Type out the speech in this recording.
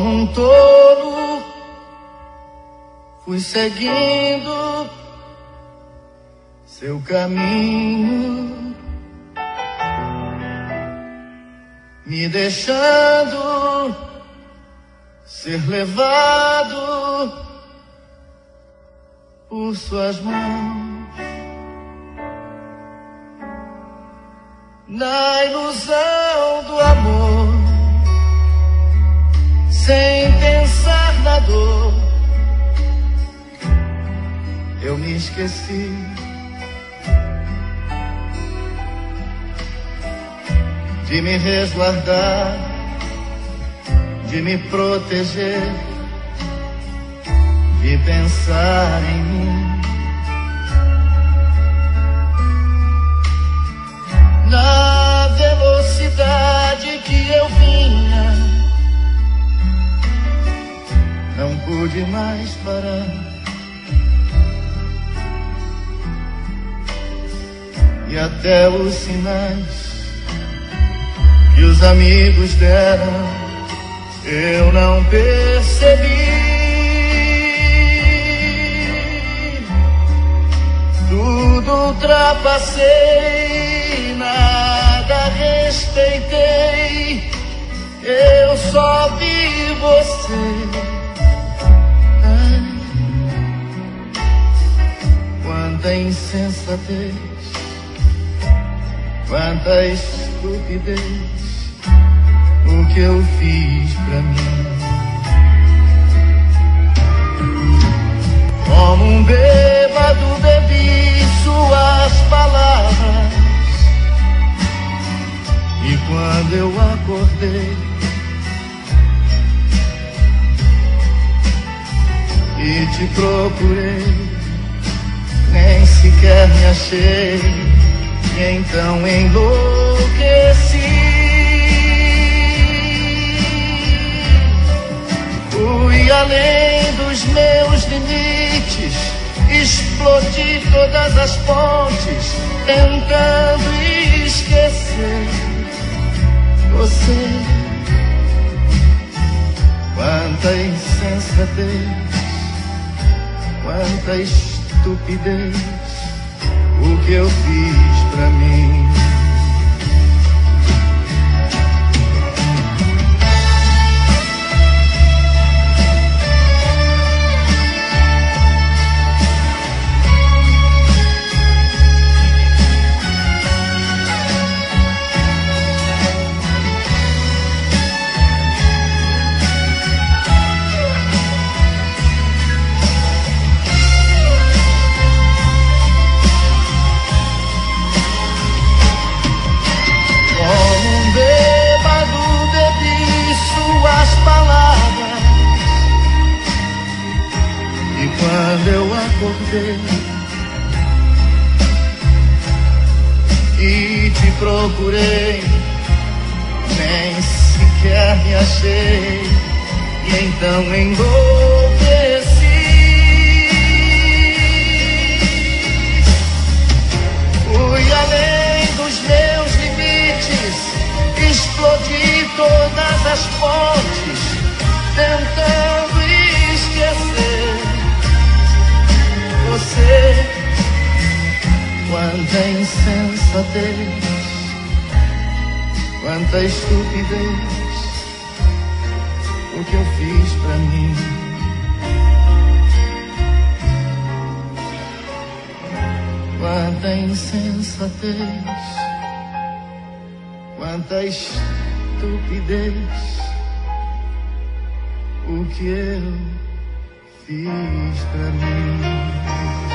Como um tolo, fui seguindo seu caminho, me deixando ser levado por suas mãos. Na ilusão do amor, sem pensar na dor, eu me esqueci de me resguardar, de me proteger, de pensar em mim. Na velocidade que eu vinha, não pude mais parar. E até os sinais que os amigos deram, eu não percebi. Tudo ultrapassei, nada respeitei, eu só vi você. Ai, quanta insensatez, quanta estupidez, o que eu fiz pra mim. Como um bêbado bebi suas palavras, e quando eu acordei e te procurei, nem sequer me achei, e então enlouqueci. Fui além dos meus limites, explodi todas as pontes, tentando esquecer você. Quanta insensatez, quanta estupidez, o que eu fiz pra mim. Quando eu acordei e te procurei, nem sequer me achei, e então enlouqueci. Fui além dos meus limites, explodi todas as pontes, tentando esquecer você. Quanta insensatez, quanta estupidez, o que eu fiz pra mim. Quanta insensatez, quanta estupidez, o que eu fiz pra mim.